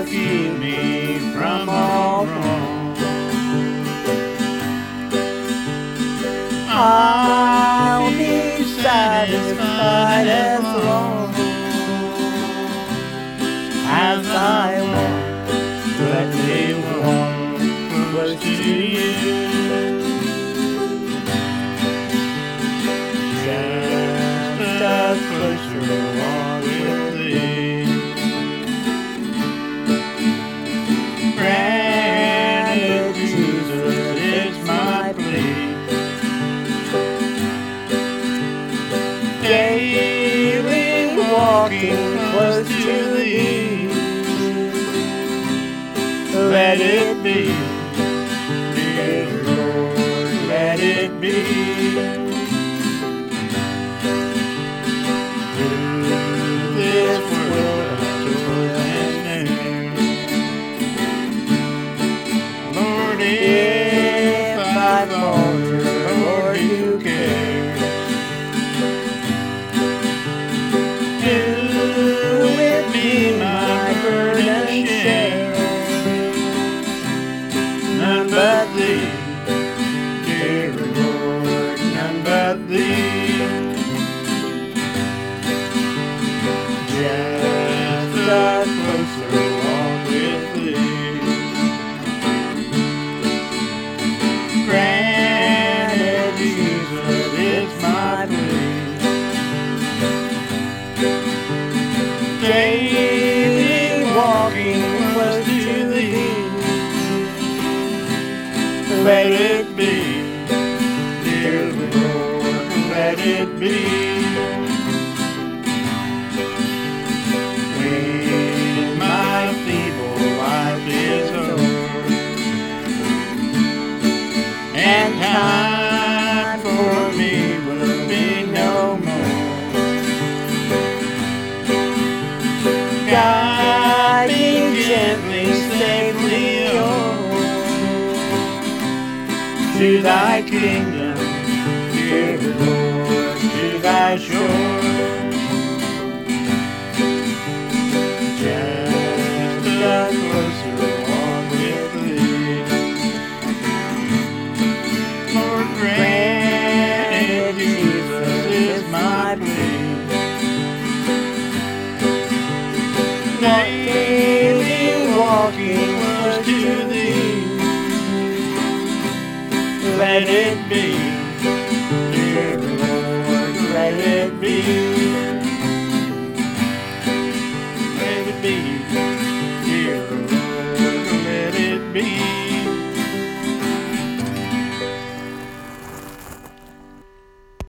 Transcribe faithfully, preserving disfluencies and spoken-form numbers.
keep me from all wrong. I'll be satisfied as long as I walk, let me walk close to you. Just a closer walk with thee. Granted, Jesus is my plea. Daily walking close to thee. Let it be, dear Lord, let it be. Through this world of toil and snare, Lord, if I falter, Lord, you care. Do with me my burden share. None but thee, dear Lord, none but thee. Just a closer walk with thee. Granted, Jesus is my plea. Daily walking close to thee. Let it be, dear Lord, let it be. When my feeble life is o'er, and time for me will be no more, guide me gently, safely on to thy kingdom, dear Lord, to thy shore. Just a closer walk with thee. Lord, granted, Jesus is my plea. Daily walking close to thee. Let it be, dear Lord, let it be.